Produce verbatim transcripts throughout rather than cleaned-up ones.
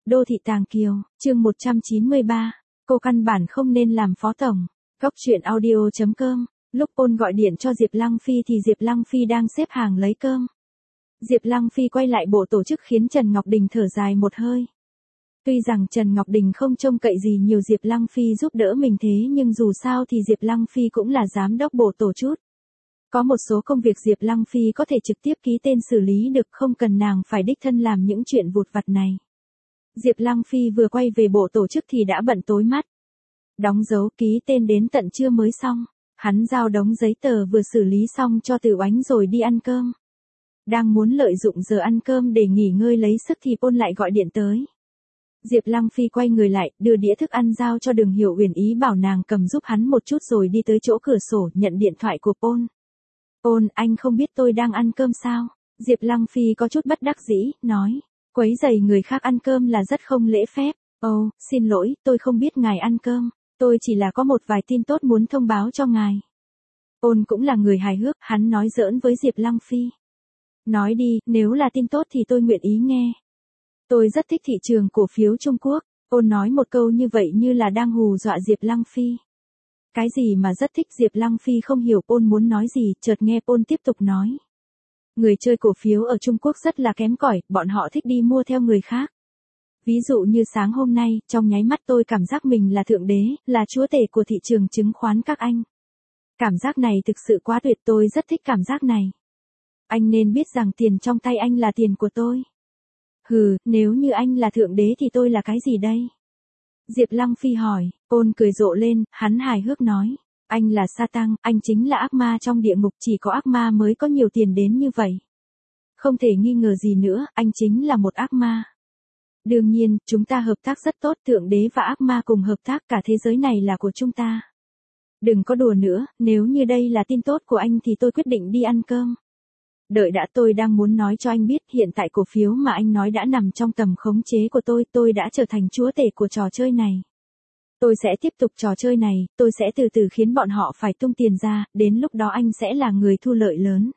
Đô thị Tàng Kiều, chương một trăm chín mươi ba, cô căn bản không nên làm phó tổng. Góc truyện audio chấm com. Lúc Ôn gọi điện cho Diệp Lăng Phi thì Diệp Lăng Phi đang xếp hàng lấy cơm. Diệp Lăng Phi quay lại bộ tổ chức khiến Trần Ngọc Đình thở dài một hơi. Tuy rằng Trần Ngọc Đình không trông cậy gì nhiều Diệp Lăng Phi giúp đỡ mình thế nhưng dù sao thì Diệp Lăng Phi cũng là giám đốc bộ tổ chút. Có một số công việc Diệp Lăng Phi có thể trực tiếp ký tên xử lý được, không cần nàng phải đích thân làm những chuyện vụt vặt này. Diệp Lăng Phi vừa quay về bộ tổ chức thì đã bận tối mắt. Đóng dấu ký tên đến tận trưa mới xong. Hắn giao đống giấy tờ vừa xử lý xong cho Từ Oánh rồi đi ăn cơm. Đang muốn lợi dụng giờ ăn cơm để nghỉ ngơi lấy sức thì Ôn lại gọi điện tới. Diệp Lăng Phi quay người lại, đưa đĩa thức ăn giao cho Đường Hiểu Uyển, ý bảo nàng cầm giúp hắn một chút rồi đi tới chỗ cửa sổ nhận điện thoại của Ôn. Ôn, anh không biết tôi đang ăn cơm sao? Diệp Lăng Phi có chút bất đắc dĩ, nói. Quấy rầy người khác ăn cơm là rất không lễ phép. Ồ, oh, xin lỗi, tôi không biết ngài ăn cơm. Tôi chỉ là có một vài tin tốt muốn thông báo cho ngài. Ôn cũng là người hài hước, hắn nói giỡn với Diệp Lăng Phi. Nói đi, nếu là tin tốt thì tôi nguyện ý nghe. Tôi rất thích thị trường cổ phiếu Trung Quốc. Ôn nói một câu như vậy như là đang hù dọa Diệp Lăng Phi. Cái gì mà rất thích? Diệp Lăng Phi không hiểu Ôn muốn nói gì, chợt nghe Ôn tiếp tục nói. Người chơi cổ phiếu ở Trung Quốc rất là kém cỏi, bọn họ thích đi mua theo người khác. Ví dụ như sáng hôm nay, trong nháy mắt tôi cảm giác mình là thượng đế, là chúa tể của thị trường chứng khoán các anh. Cảm giác này thực sự quá tuyệt, tôi rất thích cảm giác này. Anh nên biết rằng tiền trong tay anh là tiền của tôi. Hừ, nếu như anh là thượng đế thì tôi là cái gì đây? Diệp Lăng Phi hỏi. Ôn cười rộ lên, hắn hài hước nói. Anh là Satan, anh chính là ác ma trong địa ngục, chỉ có ác ma mới có nhiều tiền đến như vậy. Không thể nghi ngờ gì nữa, anh chính là một ác ma. Đương nhiên, chúng ta hợp tác rất tốt, thượng đế và ác ma cùng hợp tác, cả thế giới này là của chúng ta. Đừng có đùa nữa, nếu như đây là tin tốt của anh thì tôi quyết định đi ăn cơm. Đợi đã, tôi đang muốn nói cho anh biết, hiện tại cổ phiếu mà anh nói đã nằm trong tầm khống chế của tôi, tôi đã trở thành chúa tể của trò chơi này. Tôi sẽ tiếp tục trò chơi này, tôi sẽ từ từ khiến bọn họ phải tung tiền ra, đến lúc đó anh sẽ là người thu lợi lớn.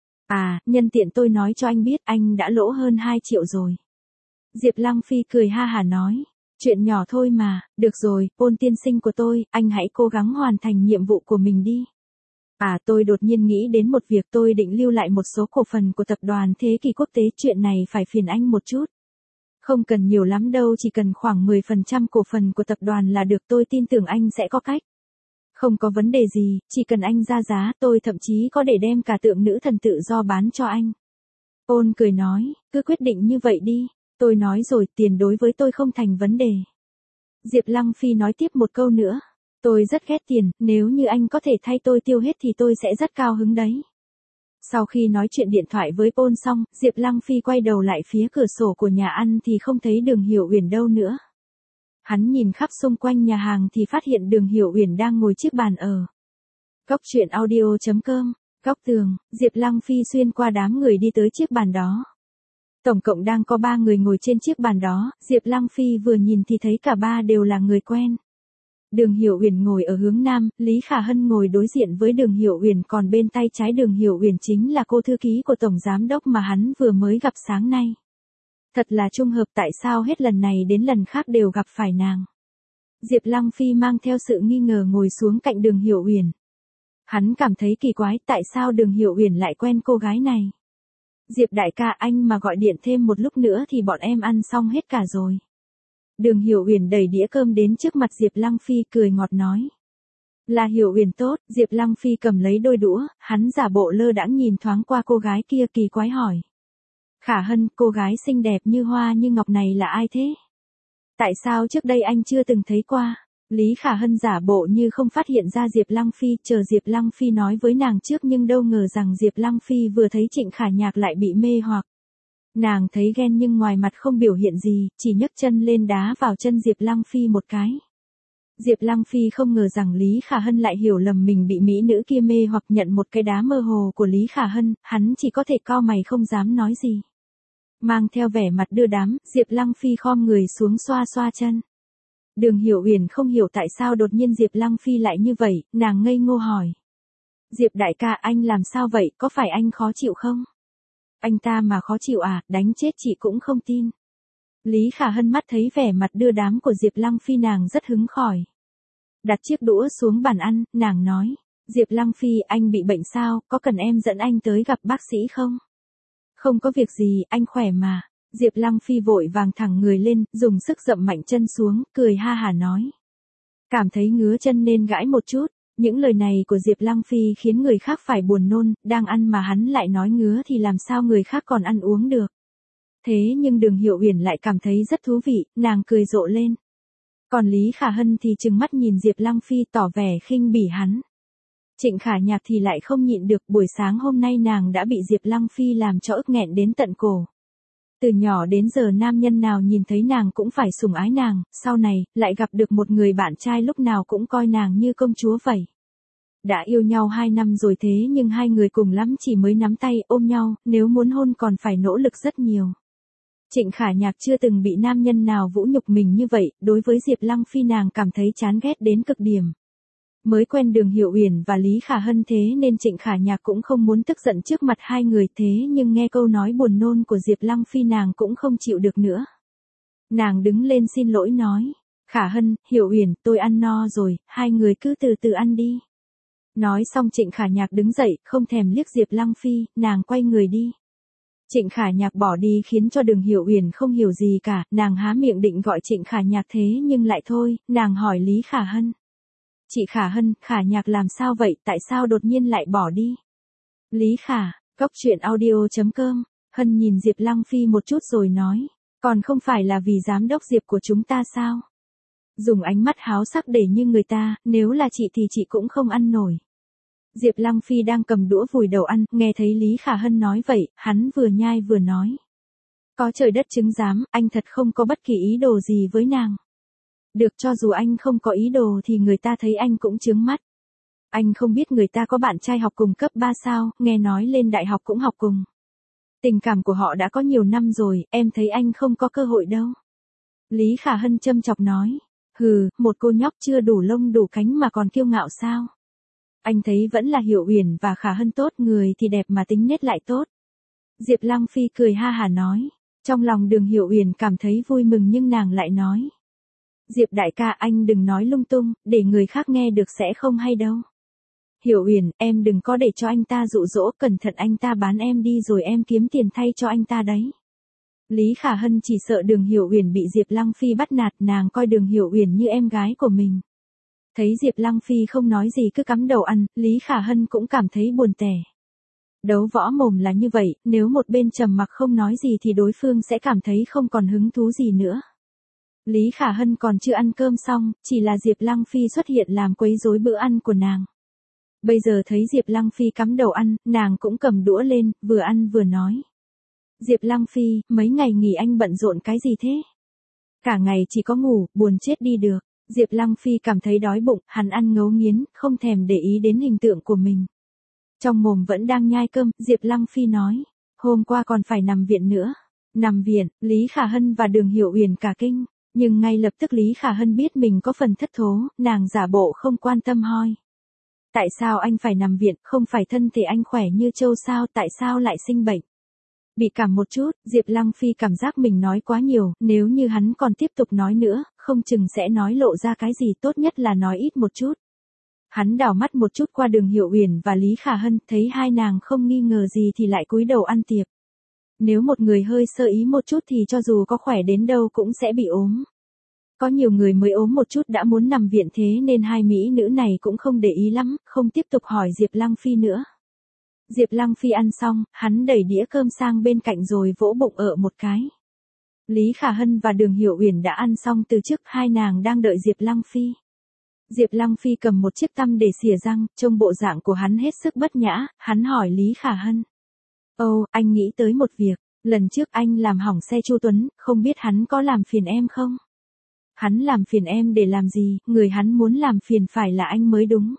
À, nhân tiện tôi nói cho anh biết, anh đã lỗ hơn hai triệu rồi. Diệp Lăng Phi cười ha hả nói, chuyện nhỏ thôi mà, được rồi, Ôn tiên sinh của tôi, anh hãy cố gắng hoàn thành nhiệm vụ của mình đi. À, tôi đột nhiên nghĩ đến một việc, tôi định lưu lại một số cổ phần của tập đoàn Thế Kỷ Quốc tế, chuyện này phải phiền anh một chút. Không cần nhiều lắm đâu, chỉ cần khoảng mười phần trăm cổ phần của tập đoàn là được, tôi tin tưởng anh sẽ có cách. Không có vấn đề gì, chỉ cần anh ra giá, tôi thậm chí có để đem cả tượng nữ thần tự do bán cho anh. Ôn cười nói, cứ quyết định như vậy đi, tôi nói rồi, tiền đối với tôi không thành vấn đề. Diệp Lăng Phi nói tiếp một câu nữa, tôi rất ghét tiền, nếu như anh có thể thay tôi tiêu hết thì tôi sẽ rất cao hứng đấy. Sau khi nói chuyện điện thoại với Ôn xong, Diệp Lăng Phi quay đầu lại phía cửa sổ của nhà ăn thì không thấy Đường Hiểu Uyển đâu nữa. Hắn nhìn khắp xung quanh nhà hàng thì phát hiện Đường Hiểu Uyển đang ngồi chiếc bàn ở. Góc truyện audio chấm com, góc tường, Diệp Lăng Phi xuyên qua đám người đi tới chiếc bàn đó. Tổng cộng đang có ba người ngồi trên chiếc bàn đó, Diệp Lăng Phi vừa nhìn thì thấy cả ba đều là người quen. Đường Hiểu Uyển ngồi ở hướng nam, Lý Khả Hân ngồi đối diện với Đường Hiểu Uyển, còn bên tay trái Đường Hiểu Uyển chính là cô thư ký của tổng giám đốc mà hắn vừa mới gặp sáng nay. Thật là trùng hợp, tại sao hết lần này đến lần khác đều gặp phải nàng. Diệp Lăng Phi mang theo sự nghi ngờ ngồi xuống cạnh Đường Hiểu Uyển. Hắn cảm thấy kỳ quái, tại sao Đường Hiểu Uyển lại quen cô gái này. Diệp đại ca, anh mà gọi điện thêm một lúc nữa thì bọn em ăn xong hết cả rồi. Đường Hiểu Uyển đẩy đĩa cơm đến trước mặt Diệp Lăng Phi, cười ngọt nói. Là Hiểu Uyển tốt. Diệp Lăng Phi cầm lấy đôi đũa, hắn giả bộ lơ đãng nhìn thoáng qua cô gái kia, kỳ quái hỏi. Khả Hân, cô gái xinh đẹp như hoa như ngọc này là ai thế? Tại sao trước đây anh chưa từng thấy qua? Lý Khả Hân giả bộ như không phát hiện ra Diệp Lăng Phi, chờ Diệp Lăng Phi nói với nàng trước, nhưng đâu ngờ rằng Diệp Lăng Phi vừa thấy Trịnh Khả Nhạc lại bị mê hoặc. Nàng thấy ghen nhưng ngoài mặt không biểu hiện gì, chỉ nhấc chân lên đá vào chân Diệp Lăng Phi một cái. Diệp Lăng Phi không ngờ rằng Lý Khả Hân lại hiểu lầm mình bị mỹ nữ kia mê hoặc, nhận một cái đá mơ hồ của Lý Khả Hân, hắn chỉ có thể cau mày không dám nói gì. Mang theo vẻ mặt đưa đám, Diệp Lăng Phi khom người xuống xoa xoa chân. Đường Hiểu Uyển không hiểu tại sao đột nhiên Diệp Lăng Phi lại như vậy, nàng ngây ngô hỏi. Diệp đại ca, anh làm sao vậy, có phải anh khó chịu không? Anh ta mà khó chịu à, đánh chết chị cũng không tin. Lý Khả Hân mắt thấy vẻ mặt đưa đám của Diệp Lăng Phi nàng rất hứng khởi. Đặt chiếc đũa xuống bàn ăn, nàng nói, Diệp Lăng Phi anh bị bệnh sao, có cần em dẫn anh tới gặp bác sĩ không? Không có việc gì, anh khỏe mà. Diệp Lăng Phi vội vàng thẳng người lên, dùng sức dậm mạnh chân xuống, cười ha hả nói. Cảm thấy ngứa chân nên gãi một chút. Những lời này của Diệp Lăng Phi khiến người khác phải buồn nôn, đang ăn mà hắn lại nói ngứa thì làm sao người khác còn ăn uống được. Thế nhưng Đường Hiểu Uyển lại cảm thấy rất thú vị, nàng cười rộ lên. Còn Lý Khả Hân thì trừng mắt nhìn Diệp Lăng Phi tỏ vẻ khinh bỉ hắn. Trịnh Khả Nhạc thì lại không nhịn được, buổi sáng hôm nay nàng đã bị Diệp Lăng Phi làm cho ức nghẹn đến tận cổ. Từ nhỏ đến giờ nam nhân nào nhìn thấy nàng cũng phải sủng ái nàng, sau này, lại gặp được một người bạn trai lúc nào cũng coi nàng như công chúa vậy. Đã yêu nhau hai năm rồi thế nhưng hai người cùng lắm chỉ mới nắm tay ôm nhau, nếu muốn hôn còn phải nỗ lực rất nhiều. Trịnh Khả Nhạc chưa từng bị nam nhân nào vũ nhục mình như vậy, đối với Diệp Lăng Phi nàng cảm thấy chán ghét đến cực điểm. Mới quen Đường Hiểu Uyển và Lý Khả Hân thế nên Trịnh Khả Nhạc cũng không muốn tức giận trước mặt hai người thế nhưng nghe câu nói buồn nôn của Diệp Lăng Phi nàng cũng không chịu được nữa. Nàng đứng lên xin lỗi nói, Khả Hân, Hiểu Uyển, tôi ăn no rồi, hai người cứ từ từ ăn đi. Nói xong Trịnh Khả Nhạc đứng dậy, không thèm liếc Diệp Lăng Phi, nàng quay người đi. Trịnh Khả Nhạc bỏ đi khiến cho Đường Hiểu Uyển không hiểu gì cả, nàng há miệng định gọi Trịnh Khả Nhạc thế nhưng lại thôi, nàng hỏi Lý Khả Hân. Chị Khả Hân, Khả Nhạc làm sao vậy, tại sao đột nhiên lại bỏ đi? Lý Khả, Cốc truyện audio chấm com, Hân nhìn Diệp Lăng Phi một chút rồi nói, còn không phải là vì giám đốc Diệp của chúng ta sao? Dùng ánh mắt háo sắc để như người ta, nếu là chị thì chị cũng không ăn nổi. Diệp Lăng Phi đang cầm đũa vùi đầu ăn, nghe thấy Lý Khả Hân nói vậy, hắn vừa nhai vừa nói. Có trời đất chứng giám, anh thật không có bất kỳ ý đồ gì với nàng. Được, cho dù anh không có ý đồ thì người ta thấy anh cũng chướng mắt. Anh không biết người ta có bạn trai học cùng cấp ba sao, nghe nói lên đại học cũng học cùng. Tình cảm của họ đã có nhiều năm rồi, em thấy anh không có cơ hội đâu. Lý Khả Hân châm chọc nói, hừ, một cô nhóc chưa đủ lông đủ cánh mà còn kiêu ngạo sao? Anh thấy vẫn là Hiểu Uyển và Khả Hân tốt, người thì đẹp mà tính nết lại tốt. Diệp Lăng Phi cười ha hả nói, trong lòng Đường Hiểu Uyển cảm thấy vui mừng nhưng nàng lại nói. Diệp đại ca anh đừng nói lung tung, để người khác nghe được sẽ không hay đâu. Hiểu Uyển, em đừng có để cho anh ta dụ dỗ, cẩn thận anh ta bán em đi rồi em kiếm tiền thay cho anh ta đấy. Lý Khả Hân chỉ sợ Đường Hiểu Uyển bị Diệp Lăng Phi bắt nạt, nàng coi Đường Hiểu Uyển như em gái của mình. Thấy Diệp Lăng Phi không nói gì cứ cắm đầu ăn, Lý Khả Hân cũng cảm thấy buồn tẻ. Đấu võ mồm là như vậy, nếu một bên trầm mặc không nói gì thì đối phương sẽ cảm thấy không còn hứng thú gì nữa. Lý Khả Hân còn chưa ăn cơm xong, chỉ là Diệp Lăng Phi xuất hiện làm quấy rối bữa ăn của nàng. Bây giờ thấy Diệp Lăng Phi cắm đầu ăn, nàng cũng cầm đũa lên, vừa ăn vừa nói. Diệp Lăng Phi, mấy ngày nghỉ anh bận rộn cái gì thế? Cả ngày chỉ có ngủ, buồn chết đi được. Diệp Lăng Phi cảm thấy đói bụng, hắn ăn ngấu nghiến, không thèm để ý đến hình tượng của mình. Trong mồm vẫn đang nhai cơm, Diệp Lăng Phi nói, hôm qua còn phải nằm viện nữa. Nằm viện, Lý Khả Hân và Đường Hiểu Uyển cả kinh, nhưng ngay lập tức Lý Khả Hân biết mình có phần thất thố, nàng giả bộ không quan tâm hỏi. Tại sao anh phải nằm viện, không phải thân thể anh khỏe như trâu sao, tại sao lại sinh bệnh? Bị cảm một chút, Diệp Lăng Phi cảm giác mình nói quá nhiều, nếu như hắn còn tiếp tục nói nữa, không chừng sẽ nói lộ ra cái gì, tốt nhất là nói ít một chút. Hắn đảo mắt một chút qua Đường Hiểu Uyển và Lý Khả Hân, thấy hai nàng không nghi ngờ gì thì lại cúi đầu ăn tiệc. Nếu một người hơi sơ ý một chút thì cho dù có khỏe đến đâu cũng sẽ bị ốm. Có nhiều người mới ốm một chút đã muốn nằm viện thế nên hai mỹ nữ này cũng không để ý lắm, không tiếp tục hỏi Diệp Lăng Phi nữa. Diệp Lăng Phi ăn xong, hắn đẩy đĩa cơm sang bên cạnh rồi vỗ bụng ở một cái. Lý Khả Hân và Đường Hiểu Uyển đã ăn xong từ trước, hai nàng đang đợi Diệp Lăng Phi. Diệp Lăng Phi cầm một chiếc tăm để xìa răng, trông bộ dạng của hắn hết sức bất nhã, hắn hỏi Lý Khả Hân. Ồ, anh nghĩ tới một việc, lần trước anh làm hỏng xe Chu Tuấn, không biết hắn có làm phiền em không? Hắn làm phiền em để làm gì, người hắn muốn làm phiền phải là anh mới đúng.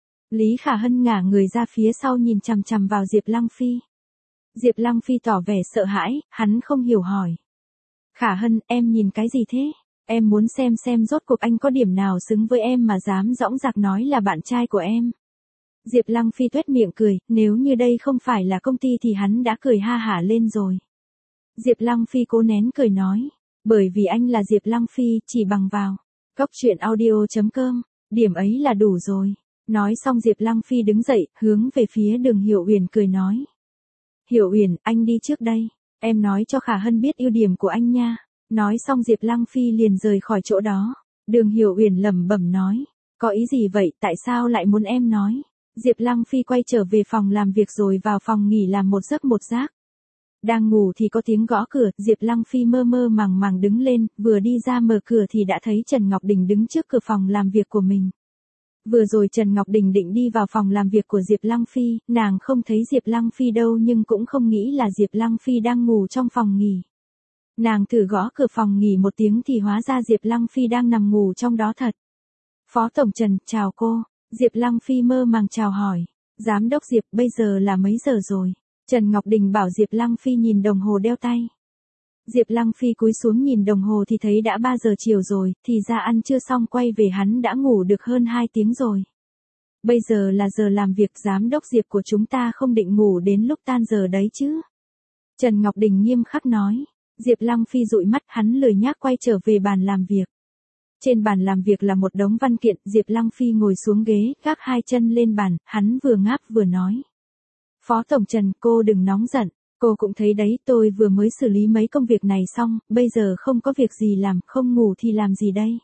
Lý Khả Hân ngả người ra phía sau nhìn chằm chằm vào Diệp Lăng Phi. Diệp Lăng Phi tỏ vẻ sợ hãi, hắn không hiểu hỏi. Khả Hân, em nhìn cái gì thế? Em muốn xem xem rốt cuộc anh có điểm nào xứng với em mà dám dõng dạc nói là bạn trai của em. Diệp Lăng Phi tuét miệng cười, nếu như đây không phải là công ty thì hắn đã cười ha hả lên rồi. Diệp Lăng Phi cố nén cười nói. Bởi vì anh là Diệp Lăng Phi, chỉ bằng vào cốc truyện audio chấm com, điểm ấy là đủ rồi. Nói xong Diệp Lăng Phi đứng dậy, hướng về phía Đường Hiểu Uyển cười nói. Hiểu Uyển, anh đi trước đây. Em nói cho Khả Hân biết ưu điểm của anh nha. Nói xong Diệp Lăng Phi liền rời khỏi chỗ đó. Đường Hiểu Uyển lẩm bẩm nói. Có ý gì vậy, tại sao lại muốn em nói? Diệp Lăng Phi quay trở về phòng làm việc rồi vào phòng nghỉ làm một giấc một giấc. Đang ngủ thì có tiếng gõ cửa, Diệp Lăng Phi mơ mơ màng màng đứng lên, vừa đi ra mở cửa thì đã thấy Trần Ngọc Đình đứng trước cửa phòng làm việc của mình. Vừa rồi Trần Ngọc Đình định đi vào phòng làm việc của Diệp Lăng Phi, nàng không thấy Diệp Lăng Phi đâu nhưng cũng không nghĩ là Diệp Lăng Phi đang ngủ trong phòng nghỉ. Nàng thử gõ cửa phòng nghỉ một tiếng thì hóa ra Diệp Lăng Phi đang nằm ngủ trong đó thật. Phó Tổng Trần, chào cô. Diệp Lăng Phi mơ màng chào hỏi. Giám đốc Diệp, bây giờ là mấy giờ rồi? Trần Ngọc Đình bảo Diệp Lăng Phi nhìn đồng hồ đeo tay. Diệp Lăng Phi cúi xuống nhìn đồng hồ thì thấy đã ba giờ chiều rồi, thì ra ăn trưa xong quay về hắn đã ngủ được hơn hai tiếng rồi. Bây giờ là giờ làm việc, giám đốc Diệp của chúng ta không định ngủ đến lúc tan giờ đấy chứ? Trần Ngọc Đình nghiêm khắc nói. Diệp Lăng Phi dụi mắt, hắn lười nhác quay trở về bàn làm việc. Trên bàn làm việc là một đống văn kiện, Diệp Lăng Phi ngồi xuống ghế, gác hai chân lên bàn, hắn vừa ngáp vừa nói. Phó Tổng Trần, cô đừng nóng giận, cô cũng thấy đấy, tôi vừa mới xử lý mấy công việc này xong, bây giờ không có việc gì làm, không ngủ thì làm gì đây?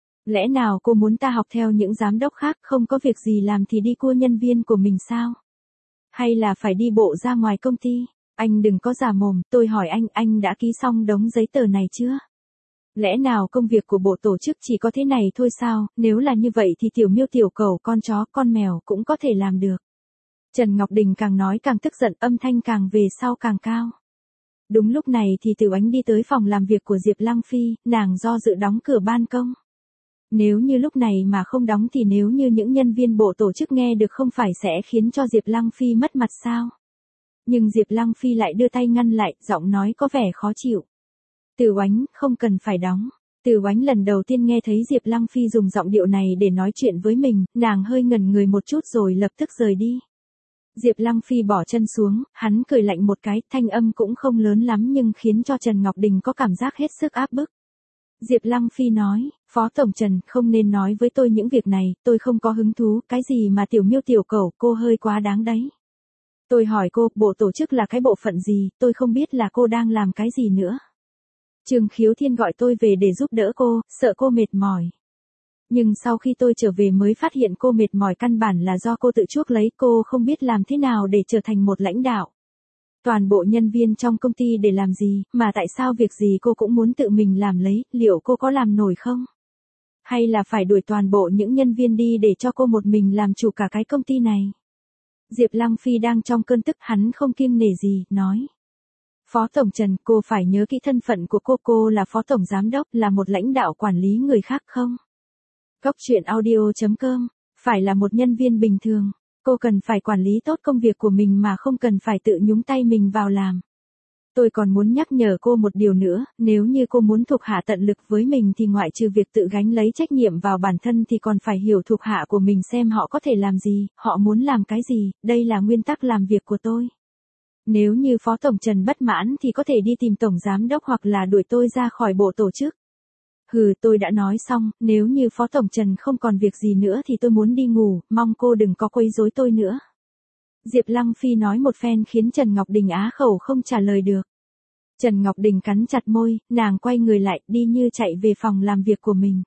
Lẽ nào cô muốn ta học theo những giám đốc khác, không có việc gì làm thì đi cua nhân viên của mình sao? Hay là phải đi bộ ra ngoài công ty? Anh đừng có giả mồm, tôi hỏi anh, anh đã ký xong đống giấy tờ này chưa? Lẽ nào công việc của bộ tổ chức chỉ có thế này thôi sao? Nếu là như vậy thì tiểu miêu tiểu cẩu, con chó, con mèo cũng có thể làm được. Trần Ngọc Đình càng nói càng tức giận, âm thanh càng về sau càng cao. Đúng lúc này thì Tiểu Ánh đi tới phòng làm việc của Diệp Lăng Phi, nàng do dự đóng cửa ban công. Nếu như lúc này mà không đóng thì nếu như những nhân viên bộ tổ chức nghe được không phải sẽ khiến cho Diệp Lăng Phi mất mặt sao? Nhưng Diệp Lăng Phi lại đưa tay ngăn lại, giọng nói có vẻ khó chịu. Tiểu Ánh, không cần phải đóng. Tiểu Ánh lần đầu tiên nghe thấy Diệp Lăng Phi dùng giọng điệu này để nói chuyện với mình, nàng hơi ngẩn người một chút rồi lập tức rời đi. Diệp Lăng Phi bỏ chân xuống, hắn cười lạnh một cái, thanh âm cũng không lớn lắm nhưng khiến cho Trần Ngọc Đình có cảm giác hết sức áp bức. Diệp Lăng Phi nói, Phó Tổng Trần, không nên nói với tôi những việc này, tôi không có hứng thú, cái gì mà tiểu miêu tiểu cẩu, cô hơi quá đáng đấy. Tôi hỏi cô, bộ tổ chức là cái bộ phận gì, tôi không biết là cô đang làm cái gì nữa. Trương Khiếu Thiên gọi tôi về để giúp đỡ cô, sợ cô mệt mỏi. Nhưng sau khi tôi trở về mới phát hiện cô mệt mỏi căn bản là do cô tự chuốc lấy, cô không biết làm thế nào để trở thành một lãnh đạo. Toàn bộ nhân viên trong công ty để làm gì, mà tại sao việc gì cô cũng muốn tự mình làm lấy, liệu cô có làm nổi không? Hay là phải đuổi toàn bộ những nhân viên đi để cho cô một mình làm chủ cả cái công ty này? Diệp Lăng Phi đang trong cơn tức, hắn không kiêng nể gì, nói. Phó Tổng Trần, cô phải nhớ kỹ thân phận của cô, cô là Phó Tổng Giám đốc, là một lãnh đạo quản lý người khác không? Cốc truyện audio chấm com, phải là một nhân viên bình thường, cô cần phải quản lý tốt công việc của mình mà không cần phải tự nhúng tay mình vào làm. Tôi còn muốn nhắc nhở cô một điều nữa, nếu như cô muốn thuộc hạ tận lực với mình thì ngoại trừ việc tự gánh lấy trách nhiệm vào bản thân thì còn phải hiểu thuộc hạ của mình xem họ có thể làm gì, họ muốn làm cái gì, đây là nguyên tắc làm việc của tôi. Nếu như Phó Tổng Trần bất mãn thì có thể đi tìm Tổng Giám đốc hoặc là đuổi tôi ra khỏi bộ tổ chức. Hừ, tôi đã nói xong, nếu như Phó Tổng Trần không còn việc gì nữa thì tôi muốn đi ngủ, mong cô đừng có quấy rối tôi nữa. Diệp Lăng Phi nói một phen khiến Trần Ngọc Đình á khẩu không trả lời được. Trần Ngọc Đình cắn chặt môi, nàng quay người lại, đi như chạy về phòng làm việc của mình.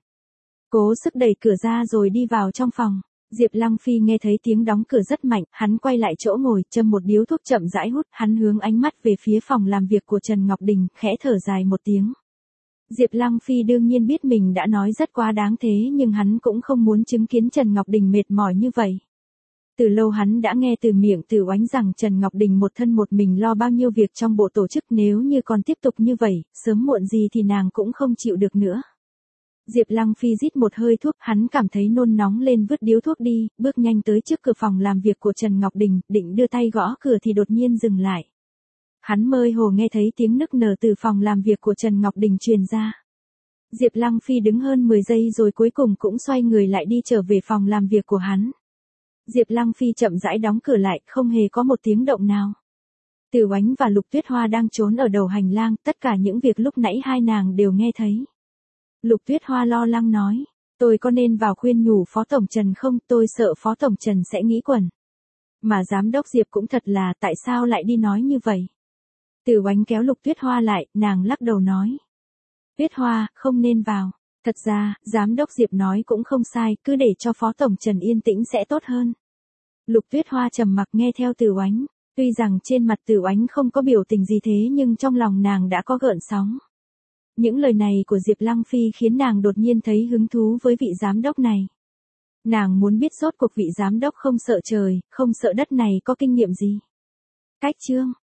Cố sức đẩy cửa ra rồi đi vào trong phòng. Diệp Lăng Phi nghe thấy tiếng đóng cửa rất mạnh, hắn quay lại chỗ ngồi, châm một điếu thuốc chậm rãi hút, hắn hướng ánh mắt về phía phòng làm việc của Trần Ngọc Đình, khẽ thở dài một tiếng. Diệp Lăng Phi đương nhiên biết mình đã nói rất quá đáng thế nhưng hắn cũng không muốn chứng kiến Trần Ngọc Đình mệt mỏi như vậy. Từ lâu hắn đã nghe từ miệng Từ Oánh rằng Trần Ngọc Đình một thân một mình lo bao nhiêu việc trong bộ tổ chức, nếu như còn tiếp tục như vậy, sớm muộn gì thì nàng cũng không chịu được nữa. Diệp Lăng Phi rít một hơi thuốc, hắn cảm thấy nôn nóng lên vứt điếu thuốc đi, bước nhanh tới trước cửa phòng làm việc của Trần Ngọc Đình, định đưa tay gõ cửa thì đột nhiên dừng lại. Hắn mơ hồ nghe thấy tiếng nức nở từ phòng làm việc của Trần Ngọc Đình truyền ra. Diệp Lăng Phi đứng hơn mười giây rồi cuối cùng cũng xoay người lại đi trở về phòng làm việc của hắn. Diệp Lăng Phi chậm rãi đóng cửa lại, không hề có một tiếng động nào. Từ Oánh và Lục Tuyết Hoa đang trốn ở đầu hành lang, tất cả những việc lúc nãy hai nàng đều nghe thấy. Lục Tuyết Hoa lo lắng nói, tôi có nên vào khuyên nhủ Phó Tổng Trần không, tôi sợ Phó Tổng Trần sẽ nghĩ quẩn. Mà Giám đốc Diệp cũng thật là, tại sao lại đi nói như vậy? Từ Oánh kéo Lục Tuyết Hoa lại, nàng lắc đầu nói. Tuyết Hoa, không nên vào. Thật ra, Giám đốc Diệp nói cũng không sai, cứ để cho Phó Tổng Trần yên tĩnh sẽ tốt hơn. Lục Tuyết Hoa trầm mặc nghe theo Từ Oánh. Tuy rằng trên mặt Từ Oánh không có biểu tình gì thế nhưng trong lòng nàng đã có gợn sóng. Những lời này của Diệp Lăng Phi khiến nàng đột nhiên thấy hứng thú với vị giám đốc này. Nàng muốn biết rốt cuộc vị giám đốc không sợ trời, không sợ đất này có kinh nghiệm gì. Cách chương